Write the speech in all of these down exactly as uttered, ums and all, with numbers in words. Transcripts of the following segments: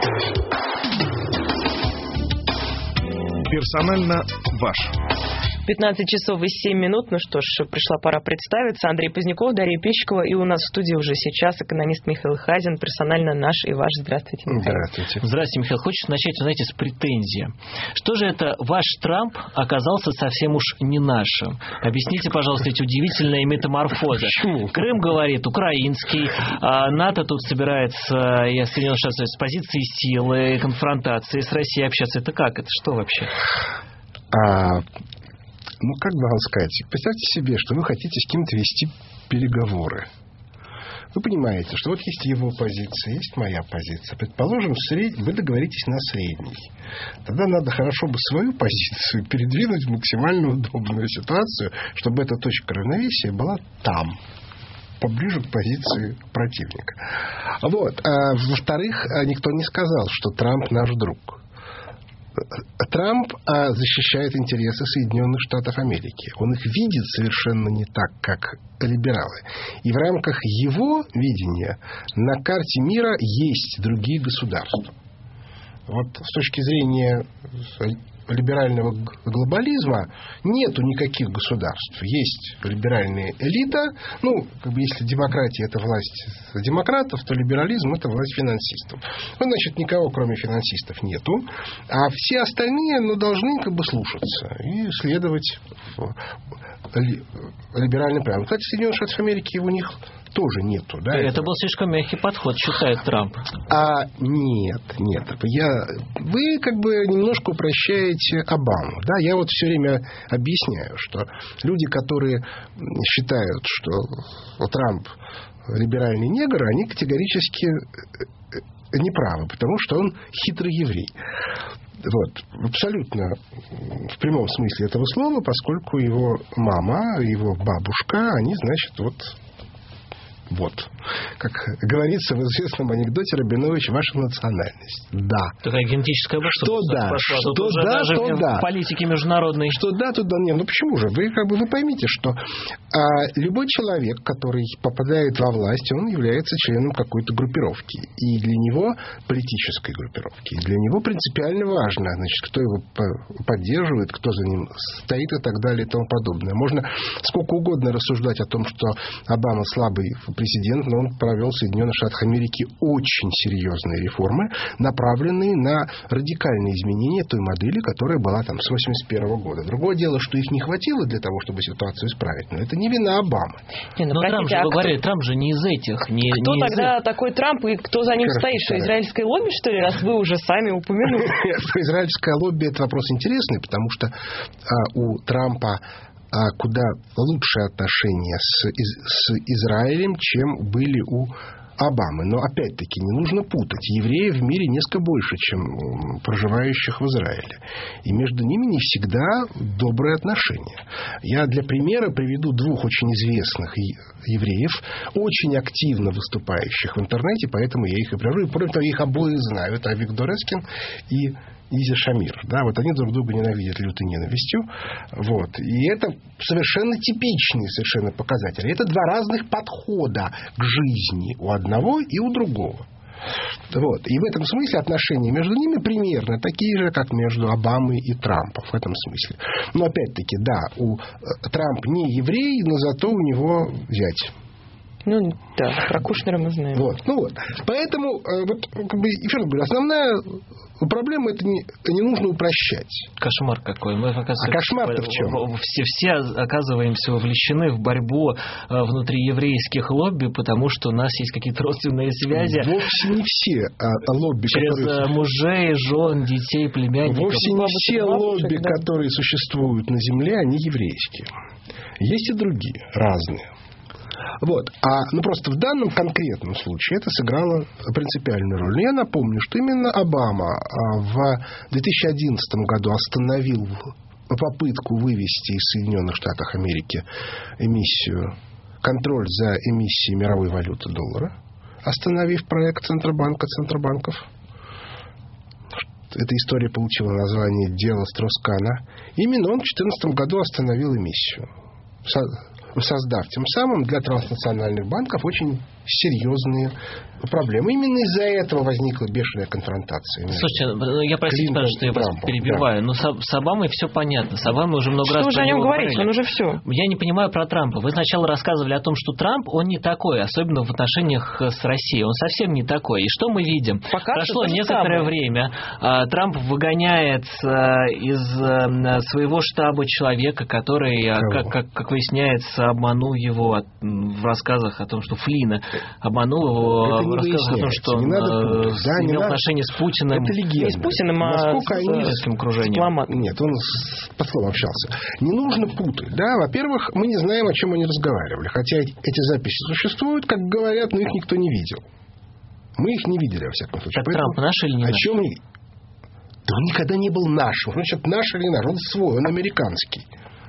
Персонально ваш. пятнадцать часов и семь минут. Ну что ж, пришла пора представиться. Андрей Поздняков, Дарья Пищикова. И у нас в студии уже сейчас экономист Михаил Хазин. Персонально наш и ваш. Здравствуйте, Михаил. Здравствуйте. Здравствуйте, Михаил. Хочется начать, знаете, с претензии. Что же это ваш Трамп оказался совсем уж не нашим? Объясните, пожалуйста, эти удивительные метаморфозы. Почему? Крым, говорит, украинский. А НАТО тут собирается, и Соединенные Штаты, с позиции силы, конфронтации с Россией общаться. Это как? Это что вообще? А... Ну, как бы вам сказать, представьте себе, что вы хотите с кем-то вести переговоры. Вы понимаете, что вот есть его позиция, есть моя позиция. Предположим, сред... вы договоритесь на средней. Тогда надо хорошо бы свою позицию передвинуть в максимально удобную ситуацию, чтобы эта точка равновесия была там, поближе к позиции противника. Вот. А, во-вторых, никто не сказал, что Трамп наш друг. Трамп а, защищает интересы Соединенных Штатов Америки. Он их видит совершенно не так, как либералы. И в рамках его видения на карте мира есть другие государства. Вот с точки зрения либерального глобализма нету никаких государств. Есть либеральная элита. Ну, как бы если демократия — это власть демократов, то либерализм — это власть финансистов. Ну, значит, никого, кроме финансистов, нету. А все остальные, ну, должны как бы слушаться и следовать либеральным правилам. Кстати, Соединенных Штатов Америки у них тоже нету. Да, это, это был слишком мягкий подход, считает Трамп. А нет, нет. Я, вы как бы немножко упрощаете Обаму. Да? Я вот все время объясняю, что люди, которые считают, что Трамп либеральный негр, они категорически неправы, потому что он хитрый еврей. Вот, абсолютно в прямом смысле этого слова, поскольку его мама, его бабушка, они, значит, вот... Вот. Как говорится в известном анекдоте, Рабинович, ваша национальность. Да. Такая генетическая бабушка. Что да, пошла. что Тут да, даже то в да. политике международной. Что да, то да. Нет, ну почему же? Вы как бы вы поймите, что а, любой человек, который попадает во власть, он является членом какой-то группировки. И для него политической группировки. И для него принципиально важно, значит, кто его поддерживает, кто за ним стоит и так далее и тому подобное. Можно сколько угодно рассуждать о том, что Обама слабый президент, но он провел в Соединенных Штатах Америки очень серьезные реформы, направленные на радикальные изменения той модели, которая была там с восемьдесят первого года. Другое дело, что их не хватило для того, чтобы ситуацию исправить, но это не вина Обамы. Не, ну, но простите, Трамп же, а вы кто... говорили, Трамп же не из этих. Не, кто не тогда из... такой Трамп и кто за ним Хорошо, стоит? Что, хорошо. израильское лобби, что ли, раз вы уже сами упомянули? Израильское лобби — это вопрос интересный, потому что у Трампа куда лучшие отношения с, с Израилем, чем были у Обамы. Но, опять-таки, не нужно путать. Евреев в мире несколько больше, чем проживающих в Израиле. И между ними не всегда добрые отношения. Я для примера приведу двух очень известных евреев, очень активно выступающих в интернете, поэтому я их и привожу. И, кроме того, я их обоих знаю. Это Авигдор Эскин и Изи Шамир. Да, вот они друг друга ненавидят лютой ненавистью. Вот. И это совершенно типичные совершенно показатели. Это два разных подхода к жизни у одного и у другого. Вот. И в этом смысле отношения между ними примерно такие же, как между Обамой и Трампом. В этом смысле. Но опять-таки, да, у Трамп не еврей, но зато у него зять. Ну, да, про Кушнера мы знаем. Вот, ну вот. Поэтому, вот, как бы, еще раз говорю, основная проблема — это не, не нужно упрощать. Кошмар какой. Мы, а кошмар-то в чем? Все, все оказываемся вовлечены в борьбу внутри еврейских лобби, потому что у нас есть какие-то родственные связи. Вовсе не все а, лобби, через которые... мужей, жен, детей, племянников. Вовсе не все лобби, да? которые существуют на земле, они еврейские. Есть и другие, разные. Вот. А, ну, просто в данном конкретном случае это сыграло принципиальную роль. Я напомню, что именно Обама в две тысячи одиннадцатом году остановил попытку вывести из Соединенных Штатов Америки эмиссию, контроль за эмиссией мировой валюты доллара, остановив проект Центробанка Центробанков. Эта история получила название «Дело Строс-Кана». Именно он в две тысячи четырнадцатом году остановил эмиссию, создав тем самым для транснациональных банков очень серьезные проблемы. Именно из-за этого возникла бешеная конфронтация. Слушайте, я простите, пожалуйста, что я вас перебиваю, да. но с, с Обамой все понятно. С Обамой уже много что раз вы уже о нем говорите, он уже все. Я не понимаю про Трампа. Вы сначала рассказывали о том, что Трамп, он не такой, особенно в отношениях с Россией. Он совсем не такой. И что мы видим? Пока Прошло некоторое время. Трамп выгоняет из своего штаба человека, который, как, как, как выясняется, обманул его в рассказах о том, что Флина обманул его в рассказах о том, что он да, имел отношение с Путиным. Это легенда. Не с Путиным, а Насколько с советским окружением. Нет, он с послом общался. Не нужно путать. Да? Во-первых, мы не знаем, о чем они разговаривали. Хотя эти записи существуют, как говорят, но их никто не видел. Мы их не видели, во всяком случае. Так Трамп наш или не о наш? Чем они... Да он никогда не был нашим. Значит, наш или наш? Он свой, он американский.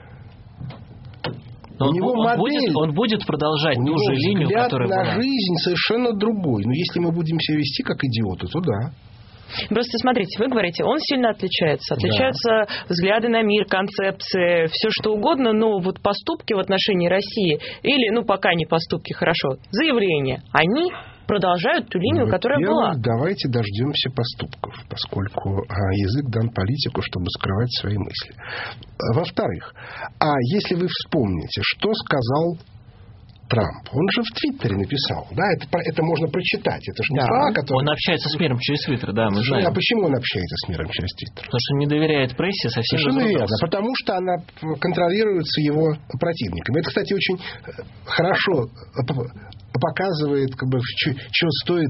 Но у он, него он, модель, будет, он будет продолжать у ту него же линию, взгляд которая на была. жизнь совершенно другой. Но если мы будем себя вести как идиоты, то да. Просто смотрите, вы говорите, он сильно отличается. Отличаются да. взгляды на мир, концепции, все что угодно, но вот поступки в отношении России, или, ну, пока не поступки, хорошо, заявления, они продолжают ту линию, ну, которая была. Давайте дождемся поступков, поскольку а, язык дан политику, чтобы скрывать свои мысли. Во-вторых, а если вы вспомните, что сказал Трамп, он же в Твиттере написал, да, это, это можно прочитать, это же не да. слова, которые... Он общается с миром через Твиттер, да, мы знаем. А почему он общается с миром через Твиттер? Потому что не доверяет прессе совсем. Совершенно верно, потому что она контролируется его противниками. Это, кстати, очень хорошо показывает, как бы, чего стоит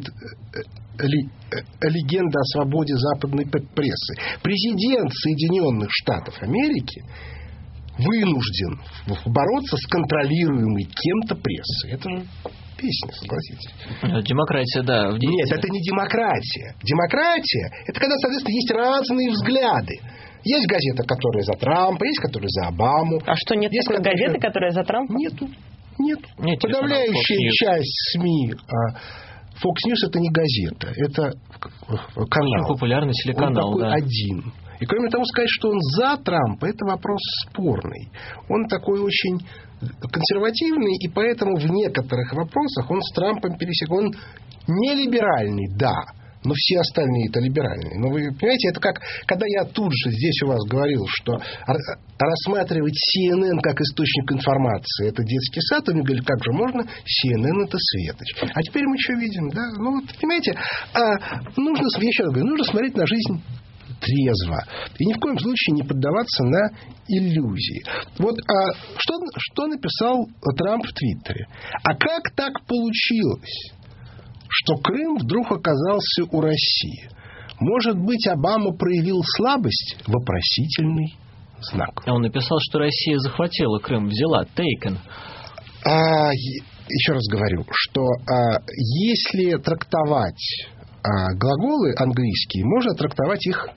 легенда о свободе западной прессы. Президент Соединенных Штатов Америки вынужден бороться с контролируемой кем-то прессой. Это же песня, согласитесь. Демократия, да. В Нет, это не демократия. Демократия – это когда, соответственно, есть разные взгляды. Есть газета, которая за Трампа, есть, которая за Обаму. А что, нет есть такой которая... газеты, которая за Трампа? Нету. Нет. Нет. Подавляющая часть СМИ... Fox News – это не газета, это канал. Очень популярный телеканал, он такой да. один. И кроме того, сказать, что он за Трампа, это вопрос спорный. Он такой очень консервативный, и поэтому в некоторых вопросах он с Трампом пересек. Он не либеральный, да, но все остальные это либеральные. Но вы понимаете, это как, когда я тут же здесь у вас говорил, что рассматривать си эн эн как источник информации это детский сад, они говорили, как же можно, си эн эн это светоч. А теперь мы что видим, да? Ну вот, понимаете, а нужно, я еще раз говорю, нужно смотреть на жизнь трезво. И ни в коем случае не поддаваться на иллюзии. Вот а что, что написал Трамп в Твиттере? А как так получилось, что Крым вдруг оказался у России? Может быть, Обама проявил слабость? Вопросительный знак. Он написал, что Россия захватила Крым, взяла, taken. А, еще раз говорю, что а, если трактовать а глаголы английские, можно трактовать их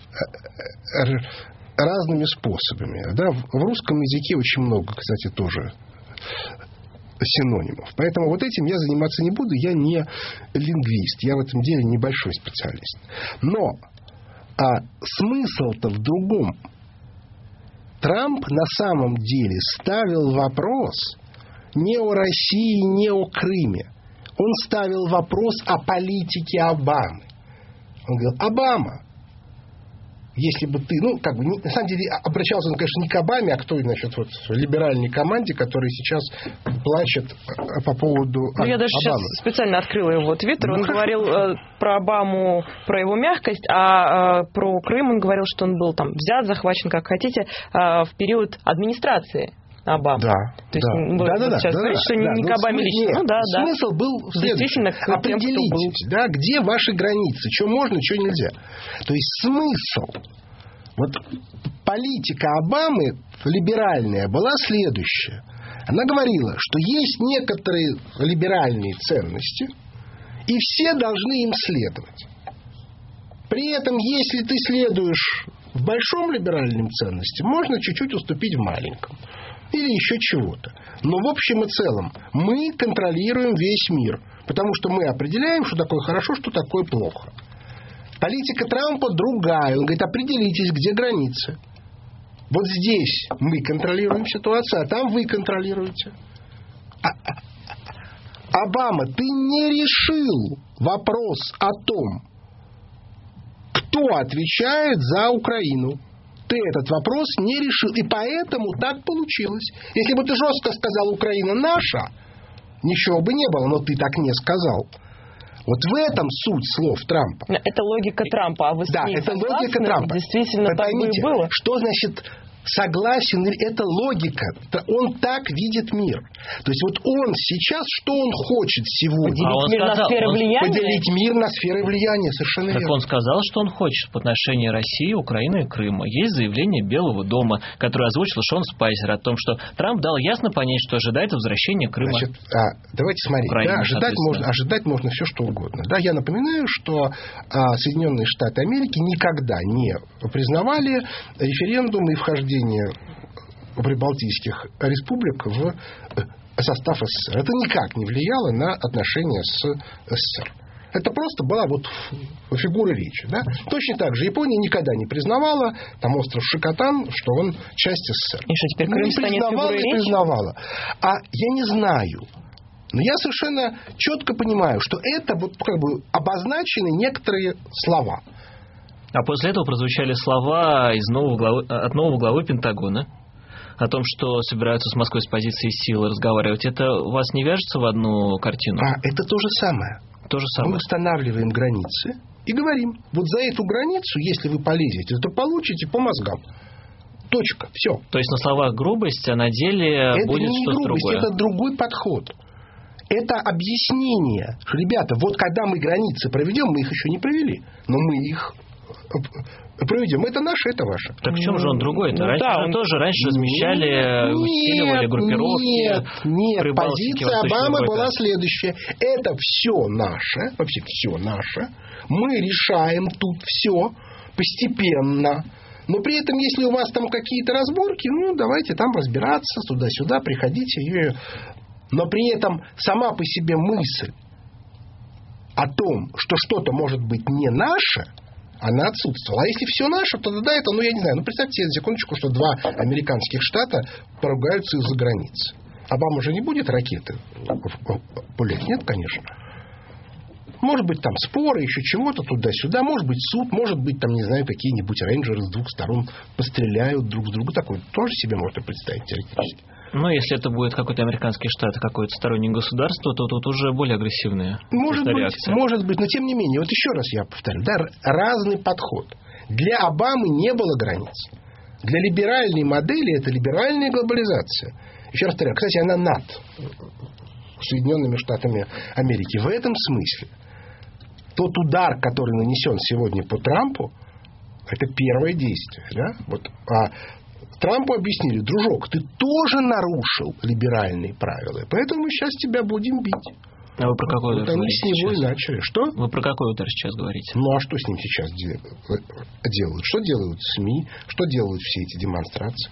разными способами. Да? В русском языке очень много, кстати, тоже синонимов. Поэтому вот этим я заниматься не буду. Я не лингвист. Я в этом деле небольшой специалист. Но а смысл-то в другом. Трамп на самом деле ставил вопрос не о России, не о Крыме. Он ставил вопрос о политике Обамы. Он говорил, Обама, если бы ты, ну, как бы, не, на самом деле, обращался он, конечно, не к Обаме, а к той, значит, вот, либеральной команде, которая сейчас плачет по поводу ну, я даже Обамы. Сейчас специально открыла его твиттер. Ну, он хорошо. говорил э, про Обаму, про его мягкость, а э, про Крым он говорил, что он был там взят, захвачен, как хотите, э, в период администрации Обамы. Да, То есть, да. вы да, да, сейчас да, говорите, да, что да, не ну, к Обаме лично. Нет, ну, да, да. Смысл был в следующем. Определитесь, да, где ваши границы, что можно, что нельзя. То есть смысл, вот политика Обамы либеральная была следующая. Она говорила, что есть некоторые либеральные ценности, и все должны им следовать. При этом, если ты следуешь в большом либеральном ценности, можно чуть-чуть уступить в маленьком. Или еще чего-то. Но в общем и целом мы контролируем весь мир. Потому что мы определяем, что такое хорошо, что такое плохо. Политика Трампа другая. Он говорит, определитесь, где границы. Вот здесь мы контролируем ситуацию, а там вы контролируете. А, а, Обама, ты не решил вопрос о том, кто отвечает за Украину. Ты этот вопрос не решил. И поэтому так получилось. Если бы ты жестко сказал «Украина наша», ничего бы не было, но ты так не сказал. Вот в этом суть слов Трампа. Это логика Трампа, а вы с да, ней это согласны? логика Трампа. Действительно, вы так поймите, бы и было. что значит согласен? Это логика. Он так видит мир. То есть вот он сейчас, что он хочет сегодня? Поделить А он мир сказал, на сферы он... влияния? Поделить мир на сферы влияния, совершенно Так верно. он сказал, что он хочет по отношению России, Украины и Крыма. Есть заявление Белого дома, которое озвучил Шон Спайсер о том, что Трамп дал ясно понять, что ожидает возвращения Крыма. Значит, а, давайте смотреть. Украина, Да, ожидать, можно, ожидать можно все, что угодно. Да, я напоминаю, что а, Соединенные Штаты Америки никогда не признавали референдум и вхождение прибалтийских республик в состав СССР. Это никак не влияло на отношения с СССР. Это просто была вот фигура речи. Да? Точно так же Япония никогда не признавала там остров Шикотан, что он часть СССР. И что, теперь Крым не станет признавала, фигурой не речи? признавала. А я не знаю. Но я совершенно четко понимаю, что это вот как бы обозначены некоторые слова. А после этого прозвучали слова из нового главы, от нового главы Пентагона о том, что собираются с Москвой с позиции силы разговаривать. Это у вас не вяжется в одну картину? А это то же самое. То же Мы самое. устанавливаем границы и говорим, вот за эту границу, если вы полезете, то получите по мозгам. Точка. Все. То есть на словах грубость, а на деле Это будет не что-то грубость, другое. это другой подход. Это объяснение, что, ребята, вот когда мы границы проведем, мы их еще не провели, но мы их проведем. Это наше, это ваше. Так в чем же он другой-то? Ну, раньше да, же он... тоже раньше размещали, усиливали группировки. Нет, нет. Прибалтики, Позиция Восточной Обамы Европы. была следующая. Это все наше, вообще все наше. Мы решаем тут все постепенно. Но при этом, если у вас там какие-то разборки, ну, давайте там разбираться, туда-сюда, приходите. Но при этом сама по себе мысль о том, что что-то может быть не наше, она отсутствовала. А если все наше, то тогда это, ну, я не знаю, ну, представьте себе секундочку, что два американских штата поругаются из-за границы. Обама уже не будет ракеты пулять? Нет, конечно. Может быть, там споры, еще чего-то туда-сюда. Может быть, суд, может быть, там, не знаю, какие-нибудь рейнджеры с двух сторон постреляют друг с другом. Такое тоже себе можно представить теоретически. Ну, если это будет какой-то американский штат, какое-то стороннее государство, то тут уже более агрессивные может быть, реакции. может быть, но тем не менее, вот еще раз я повторю, да, разный подход. Для Обамы не было границ. Для либеральной модели это либеральная глобализация. Еще раз повторяю, кстати, она над Соединенными Штатами Америки. В этом смысле тот удар, который нанесен сегодня по Трампу, это первое действие. Да? Вот, а Трампу объяснили: дружок, ты тоже нарушил либеральные правила, поэтому мы сейчас тебя будем бить. А вы про какой вот удар они говорите с него сейчас? и начали. Что? Вы про какой удар сейчас говорите? Ну, а что с ним сейчас делают? Что делают СМИ? Что делают все эти демонстрации?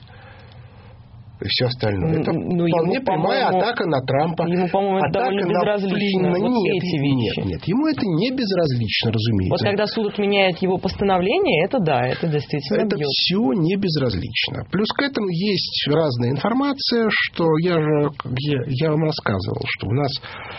И все остальное. Это ну, вполне ему, прямая атака на Трампа. Ему, по-моему, это довольно безразлично. Вот нет, эти вещи. нет, нет. Ему это не безразлично, разумеется. Вот когда суд отменяет его постановление, это да, это действительно Это бьет. все не безразлично. Плюс к этому есть разная информация, что я же я, я вам рассказывал, что у нас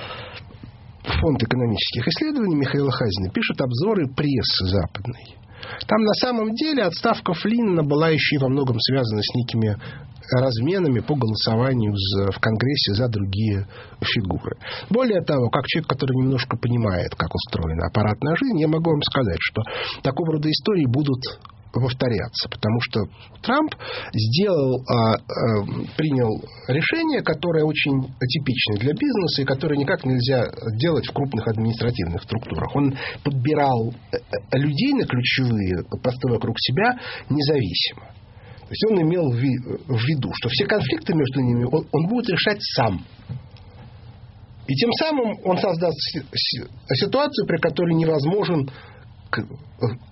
Фонд экономических исследований Михаила Хазина пишет обзоры прессы западной. Там на самом деле отставка Флинна была еще и во многом связана с некими разменами по голосованию в Конгрессе за другие фигуры. Более того, как человек, который немножко понимает, как устроена аппаратная жизнь, я могу вам сказать, что такого рода истории будут повторяться, потому что Трамп сделал, а, а, принял решение, которое очень атипичное для бизнеса и которое никак нельзя делать в крупных административных структурах. Он подбирал людей на ключевые посты вокруг себя независимо. То есть он имел в виду, что все конфликты между ними он, он будет решать сам. И тем самым он создаст ситуацию, при которой невозможен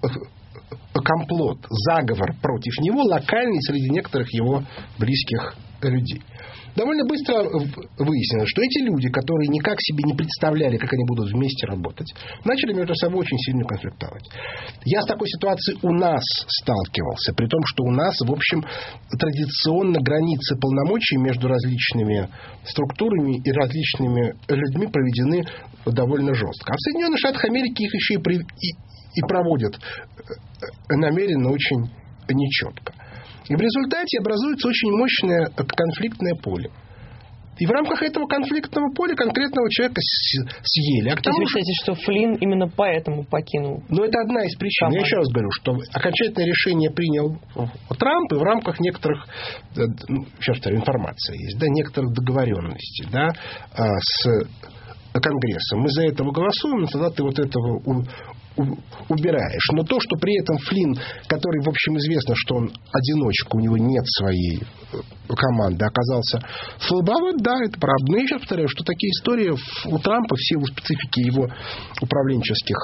комплот, заговор против него локальный среди некоторых его близких людей. Довольно быстро выяснилось, что эти люди, которые никак себе не представляли, как они будут вместе работать, начали между собой очень сильно конфликтовать. Я с такой ситуацией у нас сталкивался, при том, что у нас, в общем, традиционно границы полномочий между различными структурами и различными людьми проведены довольно жестко. А в Соединенных Штатах Америки их еще и, при, и, и проводят намеренно очень нечетко. И в результате образуется очень мощное конфликтное поле. И в рамках этого конфликтного поля конкретного человека съели. А к тому вы считаете, что Флинн именно поэтому покинул? Ну, это одна из причин. Команду. Я еще раз говорю, что окончательное решение принял Трамп, и в рамках некоторых, ну, сейчас повторю, информация есть, да, некоторых договоренностей, да, с Конгрессом. Мы за этого голосуем, но тогда ты вот этого убираешь. Но то, что при этом Флинн, который, в общем, известно, что он одиночка, у него нет своей команды, оказался слабоват, да, это правда. Но я еще повторяю, что такие истории у Трампа, в силу специфики его управленческих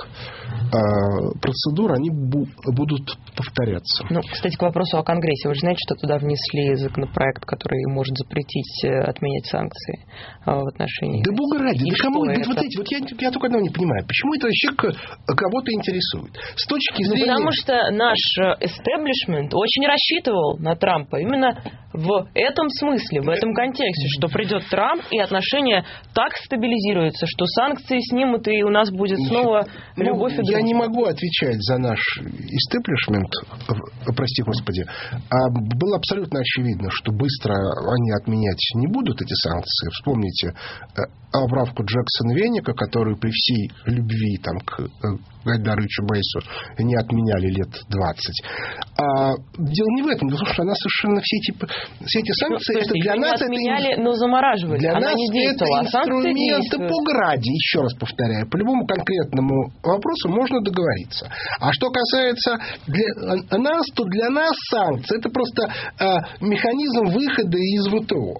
э, процедур, они бу- будут повторяться. Ну, кстати, к вопросу о Конгрессе. Вы же знаете, что туда внесли законопроект, который может запретить отменять санкции э, в отношении... Да бога ради, да кому... Это? Вот эти, вот я, я только одного не понимаю. Почему это вообще кого-то интересует? С точки зрения... Ну, потому что наш эстеблишмент очень рассчитывал на Трампа именно в этом смысле, в этом контексте, что придет Трамп, и отношения так стабилизируются, что санкции снимут, и у нас будет снова ну, любовь и дружба. Я не могу отвечать за наш эстеблишмент, прости господи. А было абсолютно очевидно, что быстро они отменять не будут, эти санкции. Вспомните оправку Джексона Веника, которую при всей любви там, к Гайдару Чубайсу не отменяли лет двадцать. А дело не в этом. Дело в том, что она совершенно все эти, все эти санкции... Ну, это для нас не отменяли, это, но замораживали. Для она нас не действовала, это инструменты погради. Еще раз повторяю. По любому конкретному вопросу можно договориться. А что касается для нас, то для нас санкции это просто а, механизм выхода из ВТО.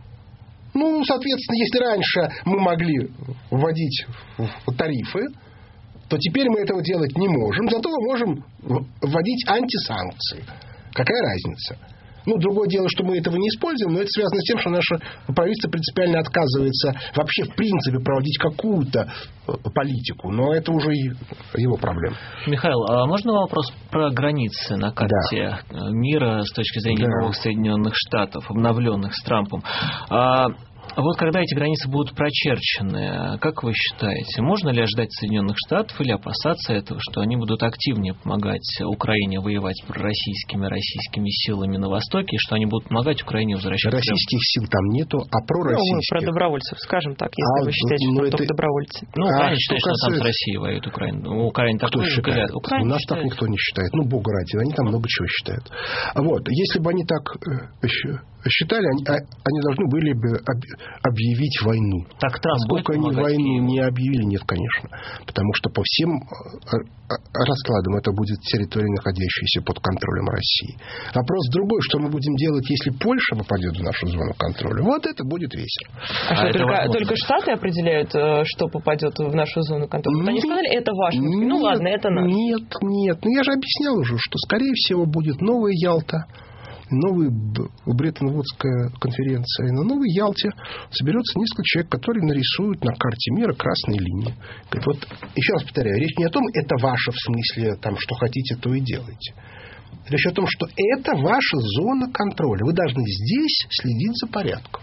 Ну, соответственно, если раньше мы могли вводить тарифы, то теперь мы этого делать не можем, зато мы можем вводить антисанкции. Какая разница? Ну, другое дело, что мы этого не используем, но это связано с тем, что наше правительство принципиально отказывается вообще в принципе проводить какую-то политику. Но это уже его проблема. Михаил, а можно вопрос про границы на карте да. мира с точки зрения да. новых Соединенных Штатов, обновленных с Трампом? А вот когда эти границы будут прочерчены, как вы считаете, можно ли ожидать Соединенных Штатов или опасаться этого, что они будут активнее помогать Украине воевать пророссийскими российскими силами на Востоке, и что они будут помогать Украине возвращать российских Крым? сил там нету, а пророссийских... Ну, про добровольцев, скажем так, если а, вы считаете, ну, что это... только добровольцы. Ну, а Украина считает, что касается... там с Россией воюет Украина. Ну, Украина так Кто считает? Украина У нас считает. так никто не считает. Ну, бога ради, они там много чего считают. Вот, если бы они так считали, они, они должны были бы объявить войну. Так Трамп Сколько они войну не объявили, нет, конечно. Потому что по всем раскладам это будет территория, находящаяся под контролем России. Вопрос другой, что мы будем делать, если Польша попадет в нашу зону контроля. Вот это будет весело. А, а что, только, только Штаты определяют, что попадет в нашу зону контроля? Вот они сказали, это ваш. Нет, ну ладно, это наш. Нет, нет. Ну я же объяснял уже, что скорее всего будет новая Ялта. Новая Бреттон-Вудская конференция. И на Новой Ялте соберется несколько человек, которые нарисуют на карте мира красные линии. Вот, еще раз повторяю, речь не о том, это ваше, в смысле, там, что хотите, то и делайте. Речь о том, что это ваша зона контроля. Вы должны здесь следить за порядком.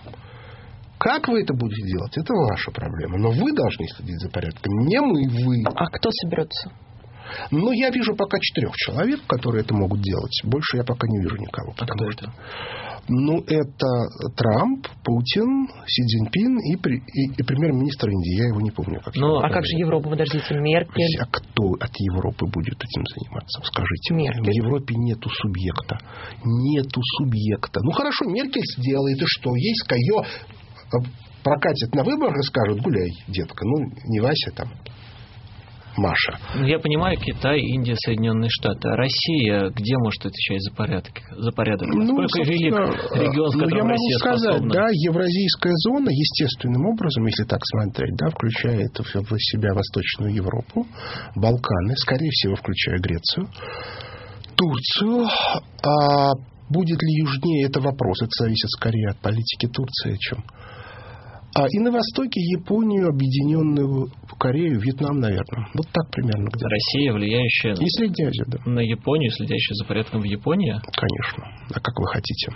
Как вы это будете делать, это ваша проблема. Но вы должны следить за порядком. Не мы, вы. А кто соберется? Ну, я вижу пока четырех человек, которые это могут делать. Больше я пока не вижу никого. А кто что... это? Ну, это Трамп, Путин, Си Цзиньпин и, и, и премьер-министр Индии. Я его не помню. Как ну, а как же Европа? Подождите, Меркель? А кто от Европы будет этим заниматься? Скажите Меркель. мне. В Европе нету субъекта. Нету субъекта. Ну, хорошо, Меркель сделает, и что? Есть ее прокатят на выборах и скажут, гуляй, детка. Ну, не Вася там. Маша. Я понимаю, Китай, Индия, Соединенные Штаты. А Россия где может отвечать за порядок? За порядок? Насколько ну, велик регион, в котором ну, я могу Россия сказать, способна? Да, евразийская зона естественным образом, если так смотреть, да, включает в себя Восточную Европу, Балканы, скорее всего, включая Грецию, Турцию, а будет ли южнее, это вопрос. Это зависит скорее от политики Турции, о чем. А и на востоке Японию, объединенную Корею, Вьетнам, наверное. Вот так примерно. Где-то. Россия, влияющая и Средняя Азия, да. на Японию, следящая за порядком в Японии? Конечно. А как вы хотите?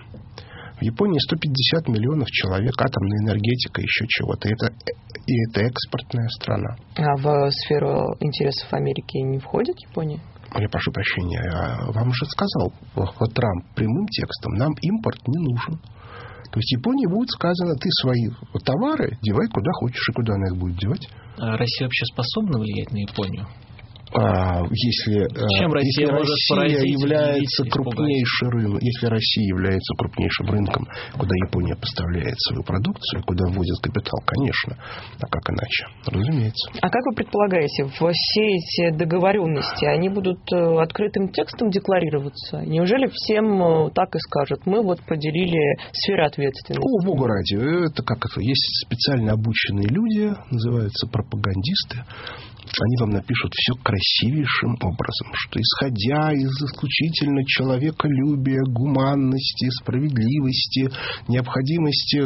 В Японии сто пятьдесят миллионов человек, атомная энергетика, еще чего-то. Это, и это экспортная страна. А в сферу интересов Америки не входит Япония? Я прошу прощения, я вам уже сказал, вот Трамп прямым текстом, нам импорт не нужен. То есть Японии будет сказано, ты свои товары девай куда хочешь, и куда она их будет девать. А Россия вообще способна влиять на Японию? А, если, Чем если Россия, Россия является крупнейшим рынком, если Россия является крупнейшим рынком, куда Япония поставляет свою продукцию, куда вводит капитал, конечно, а как иначе, разумеется. А как вы предполагаете, все эти договоренности, они будут открытым текстом декларироваться? Неужели всем так и скажут? Мы вот поделили сферы ответственности. О, богу ради, это как это? Есть специально обученные люди, называются пропагандисты. Они вам напишут все красивейшим образом, что исходя из исключительно человеколюбия, гуманности, справедливости, необходимости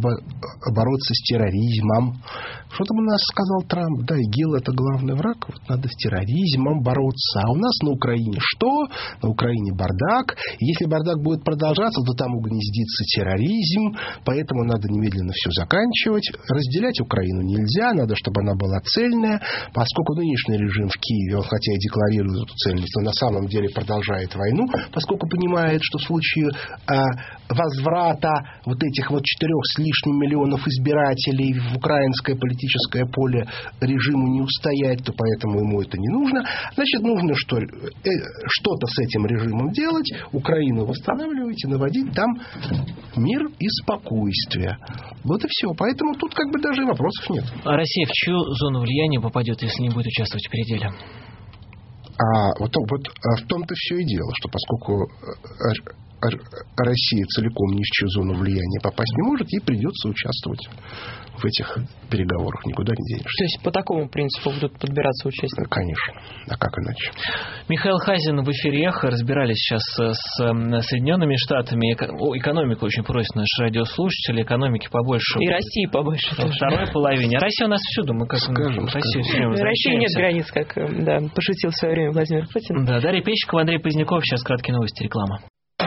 бороться с терроризмом. Что там у нас сказал Трамп? Да, ИГИЛ это главный враг, вот надо с терроризмом бороться. А у нас на Украине что? На Украине бардак. И если бардак будет продолжаться, то там угнездится терроризм, поэтому надо немедленно все заканчивать. Разделять Украину нельзя, надо, чтобы она была цельная. Поскольку нынешний режим в Киеве, он хотя и декларирует эту цельность, но на самом деле продолжает войну, поскольку понимает, что в случае э, возврата вот этих вот четырех с лишним миллионов избирателей в украинское политическое поле режиму не устоять, то поэтому ему это не нужно. Значит, нужно что, э, что-то с этим режимом делать, Украину восстанавливать и наводить там мир и спокойствие. Вот и все. Поэтому тут как бы даже вопросов нет. А Россия в чью зону влияния попадет, если не будет участвовать в переделе? А вот, вот а в том-то все и дело, что поскольку Россия целиком ни в чью зону влияния попасть не может, ей придется участвовать в этих переговорах. Никуда не денешься. То есть по такому принципу будут подбираться участники? Конечно. А как иначе? Михаил Хазин в эфире «Эхо». Разбирались сейчас с Соединенными Штатами. Экономика очень просит наши радиослушатели. Экономики побольше. И России побольше. Во второй половине. А Россия у нас всюду. Мы как скажем, Россию все время России нет границ, как да, пошутил в свое время Владимир Путин. Да, Дарья Пещикова, Андрей Поздняков. Сейчас краткие новости, реклама.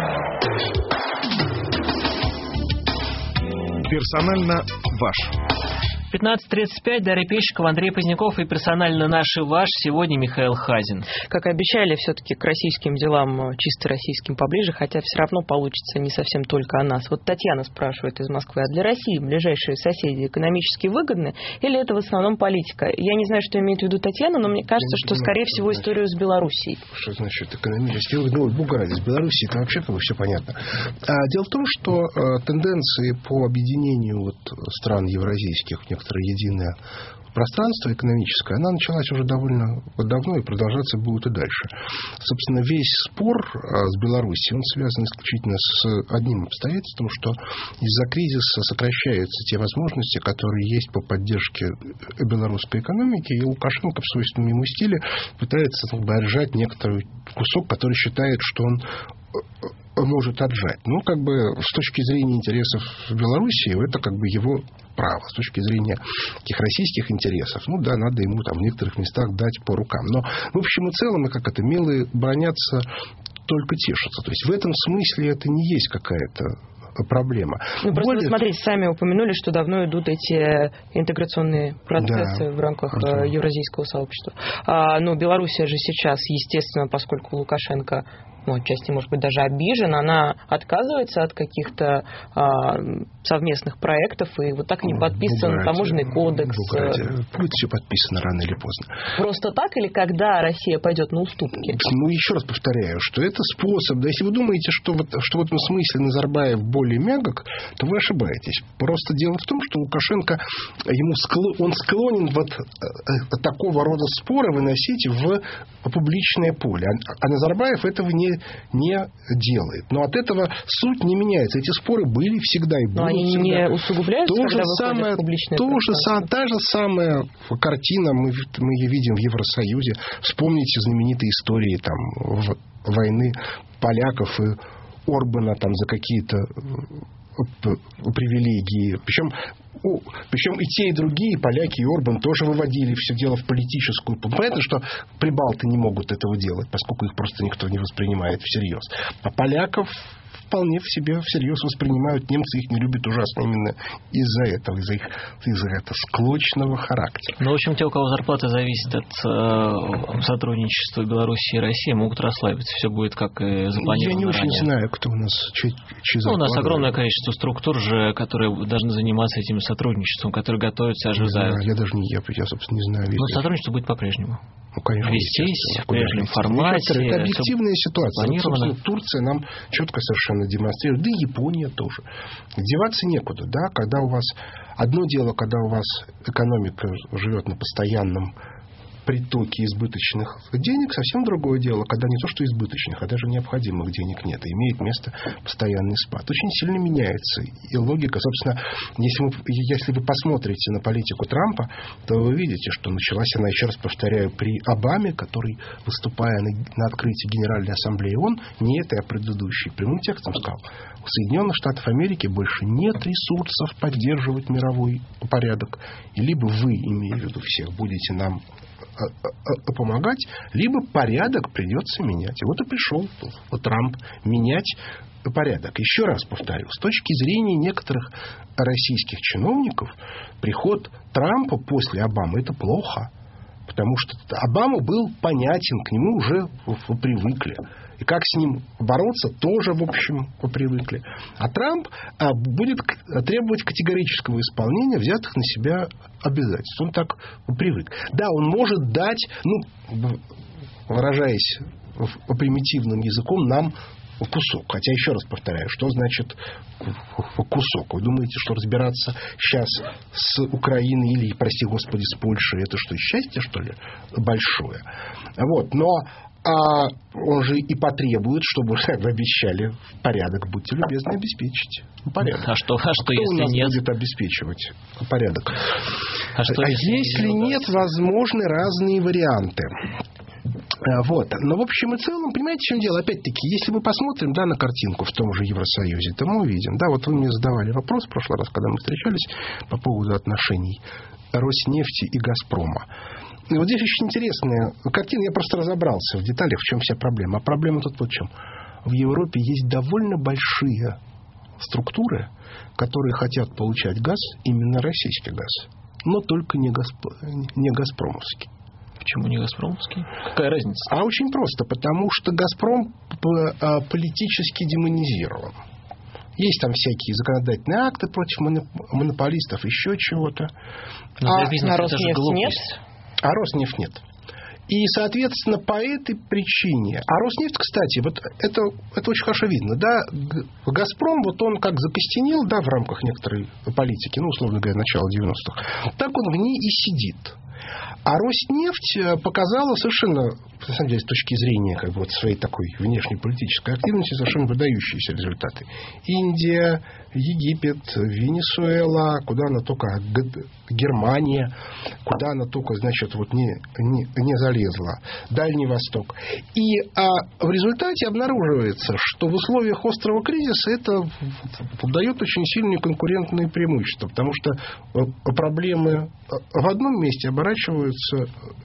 Персонально ваш. пятнадцать тридцать пять, Дарья Пещикова, Андрей Поздняков и персонально наш и ваш. Сегодня Михаил Хазин. Как и обещали, все-таки к российским делам, чисто российским поближе, хотя все равно получится не совсем только о нас. Вот Татьяна спрашивает из Москвы, а для России ближайшие соседи экономически выгодны или это в основном политика? Я не знаю, что имеет в виду Татьяна, но мне кажется, что, скорее всего, историю с Белоруссией. Что значит экономически выгодны? Ну, бога ради, с Белоруссией это вообще как бы все понятно. А, дело в том, что а, тенденции по объединению вот, стран евразийских в некоторое единое пространство экономическое, она началась уже довольно давно и продолжаться будет и дальше. Собственно, весь спор с Белоруссией, он связан исключительно с одним обстоятельством, что из-за кризиса сокращаются те возможности, которые есть по поддержке белорусской экономики, и Лукашенко в свойственном ему стиле пытается как бы, отжать некоторый кусок, который считает, что он может отжать. Ну, как бы, с точки зрения интересов Белоруссии, это как бы его право. С точки зрения таких российских интересов, ну, да, надо ему там в некоторых местах дать по рукам. Но, в общем и целом, и как это, милые бронятся, только тешатся. То есть, в этом смысле это не есть какая-то проблема. Ну, просто Более... вы, смотрите, сами упомянули, что давно идут эти интеграционные процессы да, в рамках да. евразийского сообщества. А, ну, Белоруссия же сейчас, естественно, поскольку Лукашенко ну, отчасти, может быть, даже обижен, она отказывается от каких-то а, совместных проектов, и вот так не подписан Буграде, таможенный кодекс. Буграде. Будет все подписано рано или поздно. Просто так или когда Россия пойдет на уступки? Ну, еще раз повторяю, что это способ. Да, если вы думаете, что, вот, что в этом смысле Назарбаев более мягок, то вы ошибаетесь. Просто дело в том, что Лукашенко, ему склон, он склонен вот такого рода споры выносить в публичное поле. А Назарбаев этого не не делает. Но от этого суть не меняется. Эти споры были всегда и будут. Но они всегда. Не усугубляются, то когда же самое, в публичное то же, Та же самая картина мы, мы ее видим в Евросоюзе. Вспомните знаменитые истории там, войны поляков и Орбана там за какие-то привилегии. Причем, причем и те, и другие, и поляки, и Орбан тоже выводили все дело в политическую. Понятно, что прибалты не могут этого делать, поскольку их просто никто не воспринимает всерьез. А поляков вполне в себе всерьез воспринимают. Немцы их не любят ужасно именно из-за этого, из-за их из-за этого склочного характера. Ну, в общем, те, у кого зарплата зависит от э, сотрудничества Беларуси и России, могут расслабиться. Все будет как и запланировано. Я не очень ранее. знаю, кто у нас чьи, чьи ну, у нас огромное количество структур же, которые должны заниматься этим сотрудничеством, которые готовятся, ожидают. Я даже не я, я, собственно, не знаю. Но сотрудничество будет по-прежнему. Ну, конечно, вестись в прежнем формате. Это объективная ситуация. Вот, собственно, планировано. Турция нам четко совершенно демонстрирует, да и Япония тоже. Деваться некуда, да, когда у вас одно дело, когда у вас экономика живет на постоянном притоке избыточных денег, совсем другое дело, когда не то что избыточных, а даже необходимых денег нет, и имеет место постоянный спад. Очень сильно меняется и логика. Собственно, если, мы, если вы посмотрите на политику Трампа, то вы увидите, что началась она, еще раз повторяю, при Обаме, который, выступая на, на открытии Генеральной Ассамблеи ООН, не этой, а предыдущей, прямым текстом сказал: у Соединенных Штатов Америки больше нет ресурсов поддерживать мировой порядок, и либо вы, имея в виду всех, будете нам помогать, либо порядок придется менять. И вот и пришел Трамп менять порядок. Еще раз повторю, с точки зрения некоторых российских чиновников, приход Трампа после Обамы — это плохо. Потому что Обама был понятен, к нему уже привыкли. И как с ним бороться, тоже, в общем, попривыкли. А Трамп а, будет требовать категорического исполнения взятых на себя обязательств. Он так привык. Да, он может дать, ну, выражаясь примитивным языком, нам кусок. Хотя, еще раз повторяю, что значит кусок? Вы думаете, что разбираться сейчас с Украиной или, прости господи, с Польшей, это что, счастье, что ли, большое? Вот. Но а он же и потребует, чтобы, как вы обещали, порядок, будьте любезны, обеспечить. Порядок. А что, а что, Кто если у нас нет? будет обеспечивать порядок? А, что, а если, если нет, возможны разные варианты. Вот. Но в общем и целом, понимаете, в чем дело? Опять-таки, если мы посмотрим, да, на картинку в том же Евросоюзе, то мы увидим. Да, вот вы мне задавали вопрос в прошлый раз, когда мы встречались, по поводу отношений Роснефти и Газпрома. И вот здесь очень интересная картина. Я просто разобрался в деталях, в чем вся проблема. А проблема тут вот в чем. В Европе есть довольно большие структуры, которые хотят получать газ, именно российский газ, но только не, Газп... не газпромовский. Почему не газпромовский? Какая разница? А очень просто, потому что Газпром политически демонизирован. Есть там всякие законодательные акты против монополистов, еще чего-то. Но а бизнеса на Роснефть нет? А Роснефть нет. И, соответственно, по этой причине... А Роснефть, кстати, вот это, это очень хорошо видно, да, Газпром, вот он как закостенел, да, в рамках некоторой политики, ну, условно говоря, начала девяностых, так он в ней и сидит. А Роснефть показала совершенно, на самом деле, с точки зрения как бы, вот своей такой внешнеполитической активности, совершенно выдающиеся результаты. Индия, Египет, Венесуэла, куда она только... Германия, куда она только, значит, вот не, не, не залезла. Дальний Восток. И а, в результате обнаруживается, что в условиях острого кризиса это дает очень сильные конкурентные преимущества, потому что проблемы в одном месте оборачиваются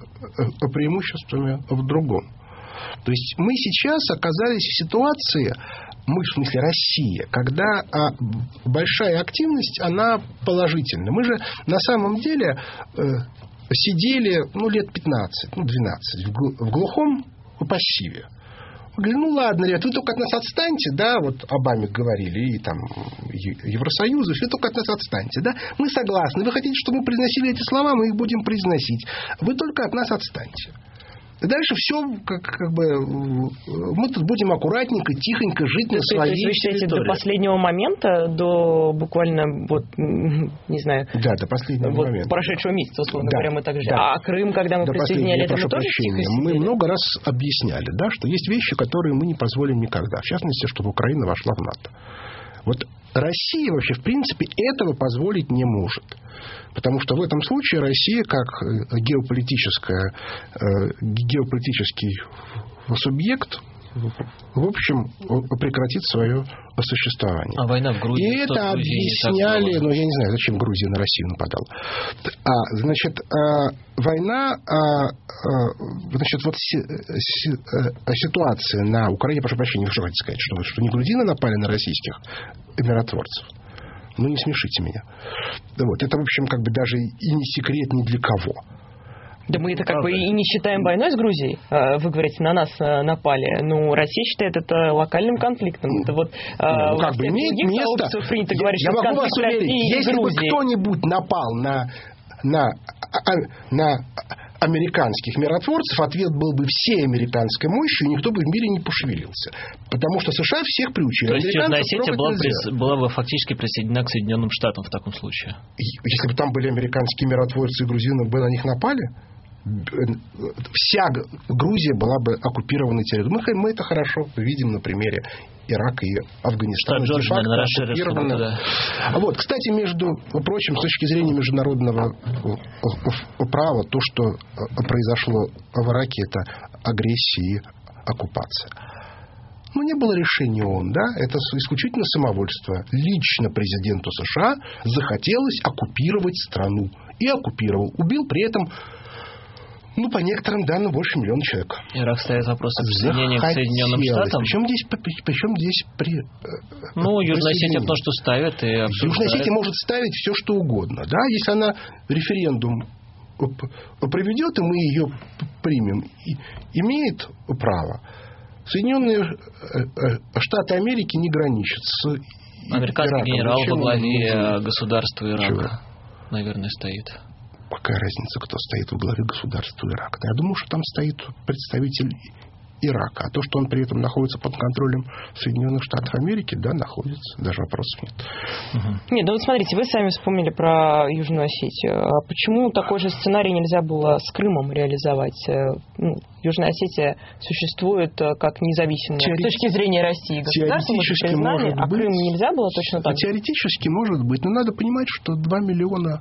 преимуществами в другом. То есть мы сейчас оказались в ситуации, мы, в смысле Россия, когда а, большая активность, она положительна. Мы же на самом деле э, сидели ну, лет пятнадцать, ну, двенадцать в, в глухом пассиве. Говорили, ну ладно, ребят, вы только от нас отстаньте, да, вот Обаме говорили, и там Евросоюзу, вы только от нас отстаньте, да, мы согласны, вы хотите, чтобы мы произносили эти слова, мы их будем произносить, вы только от нас отстаньте. И дальше все, как, как бы, мы тут будем аккуратненько, тихонько жить на своей территории. То есть, до последнего момента, до буквально, вот, не знаю... Да, до последнего вот, момента. прошедшего месяца, условно да, говоря, мы так же... Да. А Крым, когда мы до присоединяли, это мы тоже прощения. тихо Мы сидели? много раз объясняли, да, что есть вещи, которые мы не позволим никогда. В частности, чтобы Украина вошла в НАТО. Вот Россия вообще, в принципе, этого позволить не может. Потому что в этом случае Россия, как геополитическая, геополитический субъект, в общем, прекратит свое существование. А война в Грузии? И это объясняли, но я не знаю, зачем Грузия на Россию нападала. А, значит, а, война, а, а, значит, вот си, си, а, ситуация на Украине, прошу прощения, вы что хотите сказать, что, что не грузины напали на российских миротворцев? Ну, не смешите меня. Вот. Это, в общем, как бы даже и не секрет ни для кого. Да мы это как бы и не считаем войной с Грузией. Вы говорите, на нас напали. Ну, Россия считает это локальным конфликтом. Это вот ну, как бы имеет место. Принято говорить, я что могу вас уверить, если бы кто-нибудь напал на, на, на американских миротворцев, ответ был бы всей американской мощью, и никто бы в мире не пошевелился. Потому что США всех приучили. То есть Южная Осетия была, прис... была бы фактически присоединена к Соединенным Штатам в таком случае? Если бы там были американские миротворцы и грузины бы на них напали, вся Грузия была бы оккупированной территорией. Мы, мы это хорошо видим на примере Ирака и Афганистана. Джордж, наверное, расширился туда. Вот, кстати, между прочим, с точки зрения международного права, то, что произошло в Ираке, это агрессия и оккупация. Ну, не было решения ООН, да, это исключительно самовольство. Лично президенту США захотелось оккупировать страну. И оккупировал. Убил при этом, ну, по некоторым данным, больше миллиона человек. Ирак ставит вопрос о присоединении к Соединенным Штатам. Причем здесь, причем здесь при, ну, Южная Осетия потому что ставит и обсуждает. Южная Осетия может ставить все, что угодно. Да? Если она референдум проведет, и мы ее примем, и, имеет право. Соединенные Штаты Америки не граничат с американский Ираком. Генерал Зачем во главе государства Ирака, чего? Наверное, стоит. Какая разница, кто стоит во главе государства Ирака? Я думаю, что там стоит представитель Ирака. А то, что он при этом находится под контролем Соединенных Штатов Америки, да, находится. Даже вопросов нет. Угу. Нет, ну вот смотрите, вы сами вспомнили про Южную Осетию. А почему такой же сценарий нельзя было с Крымом реализовать? Ну, Южная Осетия существует как независимая Теорет... с точки зрения России государство, теоретически признали, может а быть. Крым нельзя было точно так? Теоретически может быть, но надо понимать, что два миллиона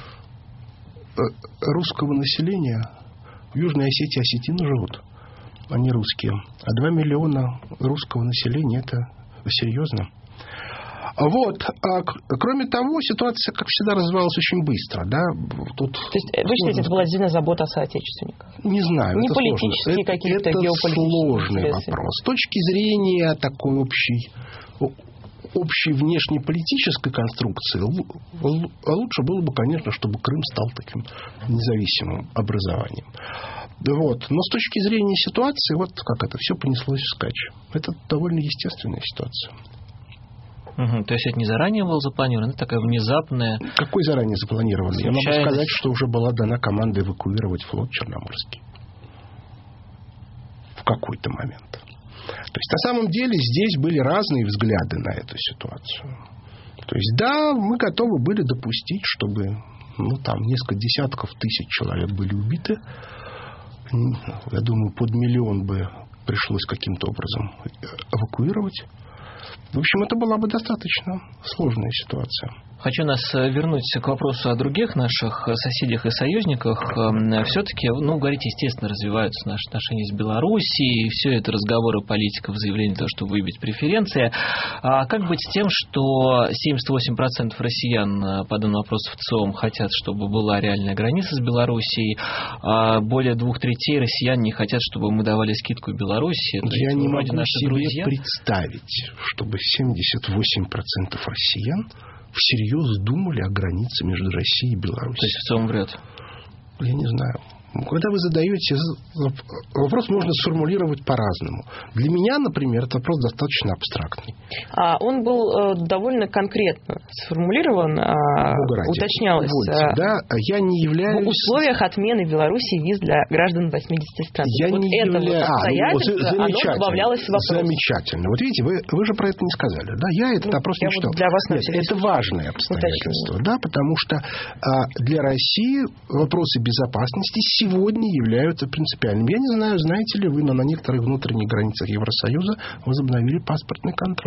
русского населения в Южной Осетии осетины живут. Они русские. А два миллиона русского населения — это серьезно. Вот. А, кроме того, ситуация, как всегда, развивалась очень быстро. Да? Тут То есть вы считаете, это была отдельная забота о соотечественниках? Не знаю. Не это политические какие-то это геополитические сложный интересы. вопрос. С точки зрения такой общей, общей внешнеполитической конструкции лучше было бы, конечно, чтобы Крым стал таким независимым образованием. Вот. Но с точки зрения ситуации, вот как это все понеслось вскачь. Это довольно естественная ситуация. Угу, то есть это не заранее было запланировано, это такая внезапная... Какой заранее запланированный? Я могу сказать, что уже была дана команда эвакуировать флот Черноморский. В какой-то момент. То есть, на самом деле, здесь были разные взгляды на эту ситуацию. То есть, да, мы готовы были допустить, чтобы, ну, там, несколько десятков тысяч человек были убиты. Я думаю, под миллион бы пришлось каким-то образом эвакуировать. В общем, это была бы достаточно сложная ситуация. Хочу нас вернуть к вопросу о других наших соседях и союзниках. Все-таки, ну, говорить, естественно, развиваются наши отношения с Белоруссией, все это разговоры политиков, заявления того, что выбить преференции. А как быть с тем, что семьдесят восемь процентов россиян по данному вопросу в ЦИОМ хотят, чтобы была реальная граница с Белоруссией, а более двух третей россиян не хотят, чтобы мы давали скидку Белоруссии? Я не могу себе друзья. представить, чтобы семьдесят восемь процентов россиян всерьез думали о границе между Россией и Беларусью. То есть в целом вряд? Я не знаю. Когда вы задаете вопрос, можно сформулировать по-разному. Для меня, например, этот вопрос достаточно абстрактный. А он был э, довольно конкретно сформулирован, э, уточнялось. Вольте, да, я не являюсь... В условиях отмены в Беларуси виз для граждан восьмидесяти стран. Я вот не это явля... вот обстоятельство, а, ну, вот, оно добавлялось в вопрос. Замечательно. Вот видите, вы, вы же про это не сказали. Да? Я этот ну, вопрос не читал. Вот для вас Нет, это важное обстоятельство. Да, потому что а, для России вопросы безопасности сегодня являются принципиальными. Я не знаю, знаете ли вы, но на некоторых внутренних границах Евросоюза возобновили паспортный контроль.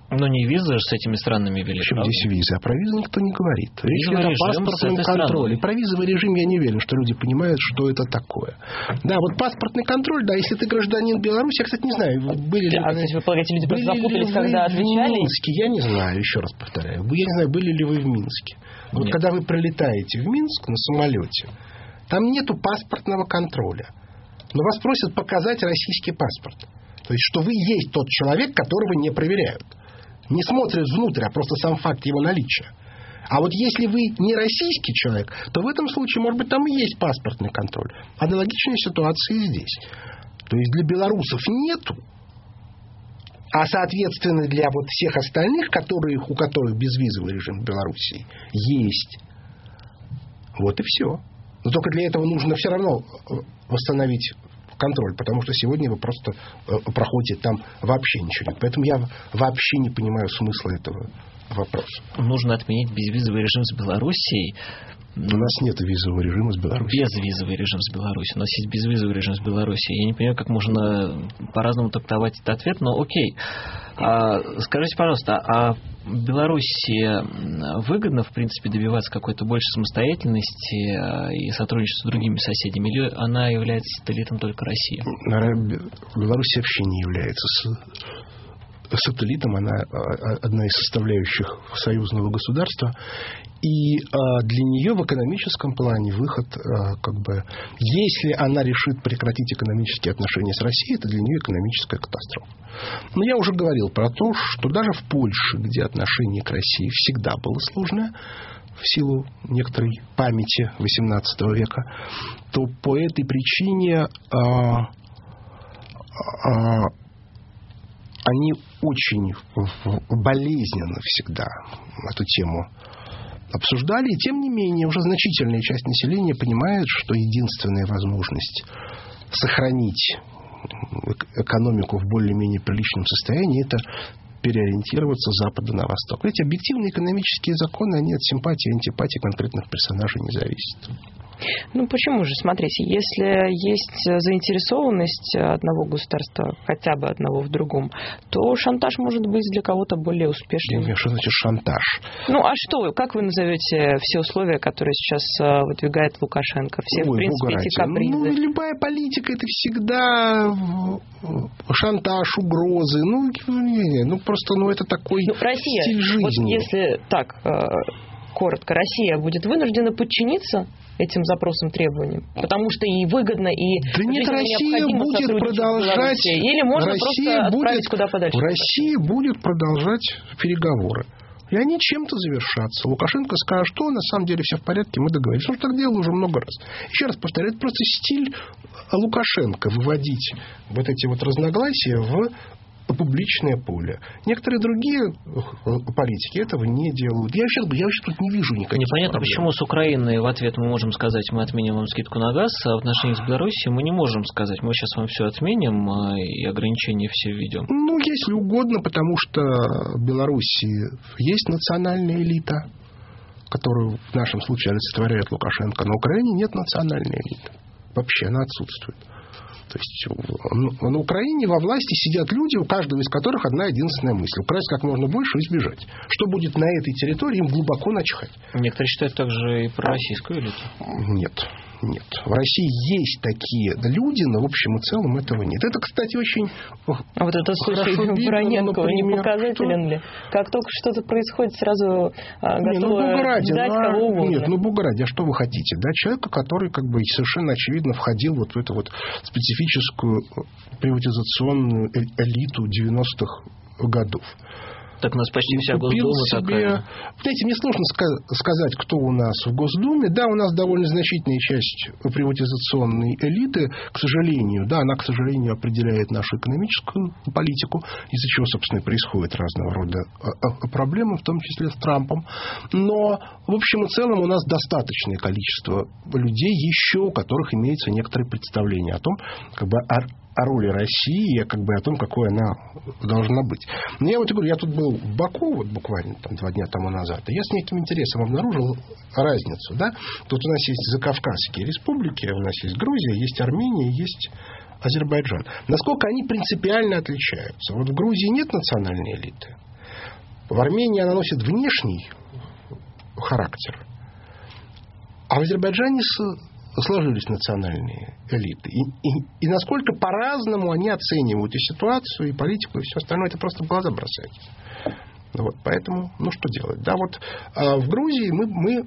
Ну, не визы же с этими странами вели. Почему здесь визы? А про визы никто не говорит. Речь идет о паспортном контроле. Про визовый режим я не уверен, что люди понимают, что это такое. Да, вот паспортный контроль, да, если ты гражданин Беларуси, я, кстати, не знаю, были ли... А, то есть вы полагаете, люди просто запутались, когда отвечали? В Минске, я не знаю, еще раз повторяю. Я не знаю, были ли вы в Минске. Вот когда вы прилетаете в Минск на самолете, там нету паспортного контроля. Но вас просят показать российский паспорт. То есть, что вы есть тот человек, которого не проверяют. Не смотрят внутрь, а просто сам факт его наличия. А вот если вы не российский человек, то в этом случае, может быть, там и есть паспортный контроль. Аналогичная ситуация и здесь. То есть для белорусов нету, а, соответственно, для вот всех остальных, которые, у которых безвизовый режим в Белоруссии, есть. Вот и все. Но только для этого нужно все равно восстановить контроль, потому что сегодня вы просто проходите там вообще ничего нет. Поэтому я вообще не понимаю смысла этого вопроса. Нужно отменить безвизовый режим с Белоруссией. У нас нет визового режима с Белоруссией. Безвизовый режим с Белоруссией. У нас есть безвизовый режим с Белоруссией. Я не понимаю, как можно по-разному трактовать этот ответ, но окей. А, скажите, пожалуйста, а Белоруссии выгодно, в принципе, добиваться какой-то большей самостоятельности и сотрудничества с другими соседями, или она является сателлитом только России? Белоруссия вообще не является сателлитом, она одна из составляющих союзного государства. И а, для нее в экономическом плане выход, а, как бы, если она решит прекратить экономические отношения с Россией, это для нее экономическая катастрофа. Но я уже говорил про то, что даже в Польше, где отношение к России всегда было сложное, в силу некоторой памяти восемнадцатого века, то по этой причине а, а, они очень болезненно всегда эту тему обсуждали, и тем не менее уже значительная часть населения понимает, что единственная возможность сохранить экономику в более-менее приличном состоянии — это переориентироваться с запада на восток. Эти объективные экономические законы, они от симпатии и антипатии конкретных персонажей не зависят. Ну, почему же? Смотрите, если есть заинтересованность одного государства, хотя бы одного в другом, то шантаж может быть для кого-то более успешным. Нет, что значит шантаж? Ну, а что? Как вы назовете все условия, которые сейчас выдвигает Лукашенко? Все, Ой, в принципе, эти капризы. Ну, любая политика — это всегда шантаж, угрозы. Ну, не, ну просто, ну, это такой ну, Россия, стиль жизни. Вот если так, коротко, Россия будет вынуждена подчиниться этим запросам, требованиям, потому что ей выгодно и да нет, Россия будет продолжать, или можно Россия просто будет, отправить куда подальше. Россия будет продолжать переговоры. И они чем-то завершатся. Лукашенко скажет, что на самом деле все в порядке, мы договорились. Он так делал уже много раз. Еще раз повторяю, это просто стиль Лукашенко выводить вот эти вот разногласия в публичное поле. Некоторые другие политики этого не делают. Я вообще, я вообще тут не вижу никаких Непонятно, проблем. Почему с Украиной в ответ мы можем сказать, мы отменим вам скидку на газ, а в отношении с Белоруссией мы не можем сказать, мы сейчас вам все отменим и ограничения все введем. Ну, если угодно, потому что в Белоруссии есть национальная элита, которую в нашем случае олицетворяет Лукашенко. На Украине нет национальной элиты. Вообще она отсутствует. То есть на Украине во власти сидят люди, у каждого из которых одна единственная мысль: украсть как можно больше и сбежать. Что будет на этой территории, им глубоко начхать. Некоторые считают также и про российскую элиту. Нет. Нет. В России есть такие люди, но в общем и целом этого нет. Это, кстати, очень А вот этот случай Вороненко не показателен ли? Как только что-то происходит, сразу готовы ну, ради, дать ну, кого угодно. Нет, ну, бога ради, а что вы хотите? Да, человека, который как бы совершенно очевидно входил вот в эту вот специфическую приватизационную элиту девяностых годов. Так у нас почти вся Госдума себе... такая. Знаете, мне сложно ска- сказать, кто у нас в Госдуме. Да, у нас довольно значительная часть приватизационной элиты, к сожалению. Да, она, к сожалению, определяет нашу экономическую политику, из-за чего, собственно, и происходят разного рода проблемы, в том числе с Трампом. Но, в общем и целом, у нас достаточное количество людей еще, у которых имеется некоторое представление о том, как бы, о о роли России, как бы о том, какой она должна быть. Но я вот говорю, я тут был в Баку вот буквально там, два дня тому назад, и я с неким интересом обнаружил разницу. Да? Тут у нас есть закавказские республики, у нас есть Грузия, есть Армения, есть Азербайджан. Насколько они принципиально отличаются? Вот в Грузии нет национальной элиты. В Армении она носит внешний характер, а в Азербайджане сложились национальные элиты. И, и, и насколько по-разному они оценивают и ситуацию, и политику, и все остальное, это просто в глаза бросается. Вот, поэтому, ну что делать? Да, вот а в Грузии мы, мы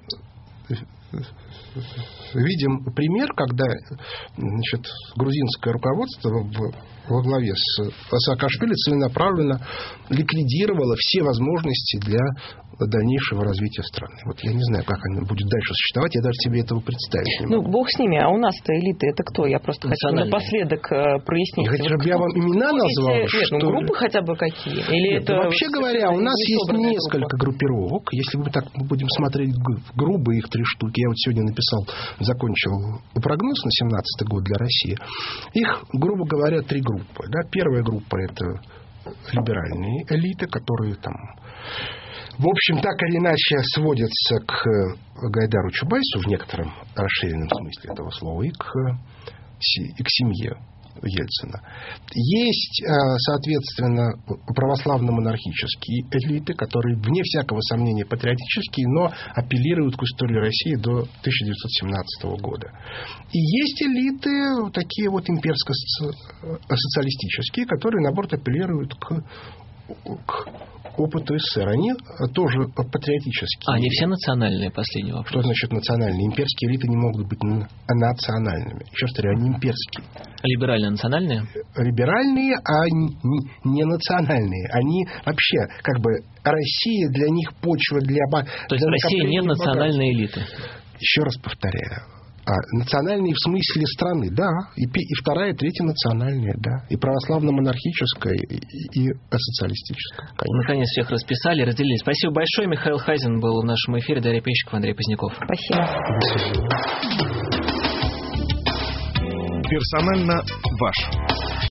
видим пример, когда, значит, грузинское руководство в, во главе с Саакашвили целенаправленно ликвидировало все возможности для дальнейшего развития страны. Вот я не знаю, как она будет дальше существовать, я даже себе этого представить не могу. Ну, бог с ними, а у нас-то элиты это кто? Я просто хочу напоследок прояснить. Я хочу, чтобы я вам имена назвал? Нет, что... ну, группы хотя бы какие? Или Нет, это ну, вообще говоря, у нас есть несколько группа? группировок. Если мы так будем смотреть грубо, их три штуки. Я вот сегодня написал, закончил прогноз на семнадцатый год для России. Их, грубо говоря, три группы. Да? Первая группа — это либеральные элиты, которые там, в общем, так или иначе сводятся к Гайдару Чубайсу в некотором расширенном смысле этого слова и к, и к семье Ельцина. Есть, соответственно, православно-монархические элиты, которые, вне всякого сомнения, патриотические, но апеллируют к истории России до тысяча девятьсот семнадцатого года. И есть элиты, такие вот имперско-социалистические, которые, наоборот, апеллируют к, к опыту СССР. Они тоже патриотические. А они все национальные, последний вопрос. Что значит национальные? Имперские элиты не могут быть национальными. Еще раз говорю, они имперские. Либеральные национальные? Либеральные, а не, не национальные. Они вообще, как бы, Россия для них почва для... То есть в России нет национальной элиты? Еще раз повторяю. А, национальные в смысле страны, да. И, и вторая, и третья национальная, да. И православно-монархическая, и, и социалистическая. Конечно. Наконец всех расписали, разделили. Спасибо большое. Михаил Хазин был в нашем эфире. Дарья Пещикова, Андрей Поздняков. Спасибо. Персонально ваш.